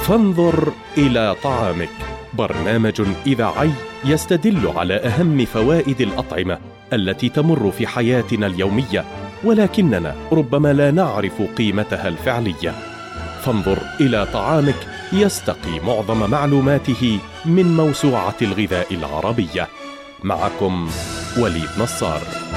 فانظر إلى طعامك، برنامج إذاعي يستدل على أهم فوائد الأطعمة التي تمر في حياتنا اليومية، ولكننا ربما لا نعرف قيمتها الفعلية. فانظر إلى طعامك يستقي معظم معلوماته من موسوعة الغذاء العربية. معكم وليد نصار.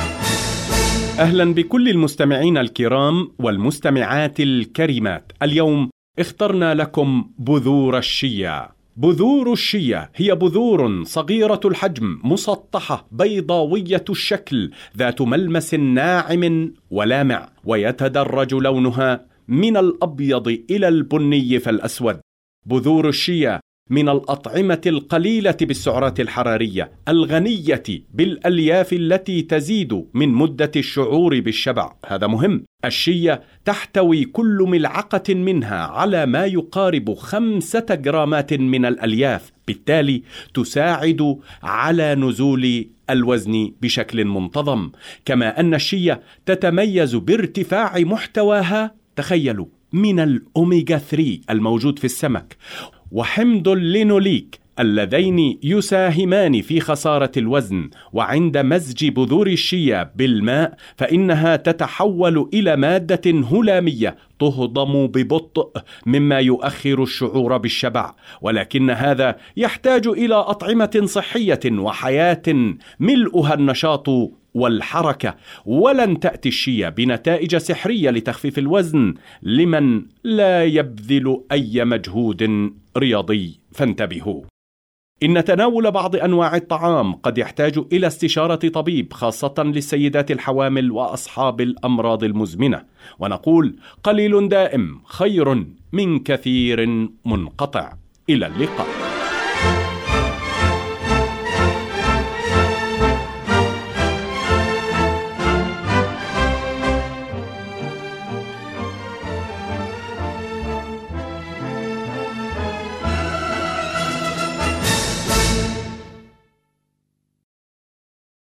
أهلا بكل المستمعين الكرام والمستمعات الكريمات. اليوم اخترنا لكم بذور الشيا. بذور الشيا هي بذور صغيرة الحجم، مسطحة، بيضاوية الشكل، ذات ملمس ناعم ولامع، ويتدرج لونها من الأبيض إلى البني فالأسود. بذور الشيا من الأطعمة القليلة بالسعرات الحرارية، الغنية بالألياف التي تزيد من مدة الشعور بالشبع. هذا مهم. الشيا تحتوي كل ملعقة منها على ما يقارب 5 جرامات من الألياف، بالتالي تساعد على نزول الوزن بشكل منتظم. كما أن الشيا تتميز بارتفاع محتواها، تخيلوا، من الأوميغا 3 الموجود في السمك وحمض اللينوليك اللذين يساهمان في خسارة الوزن. وعند مزج بذور الشيا بالماء فإنها تتحول إلى مادة هلامية تهضم ببطء، مما يؤخر الشعور بالشبع، ولكن هذا يحتاج إلى أطعمة صحية وحياة ملؤها النشاط والحركة. ولن تأتي الشيا بنتائج سحرية لتخفيف الوزن لمن لا يبذل أي مجهود رياضي، فانتبهوا. إن تناول بعض أنواع الطعام قد يحتاج إلى استشارة طبيب، خاصة للسيدات الحوامل وأصحاب الأمراض المزمنة. ونقول: قليل دائم خير من كثير منقطع. إلى اللقاء.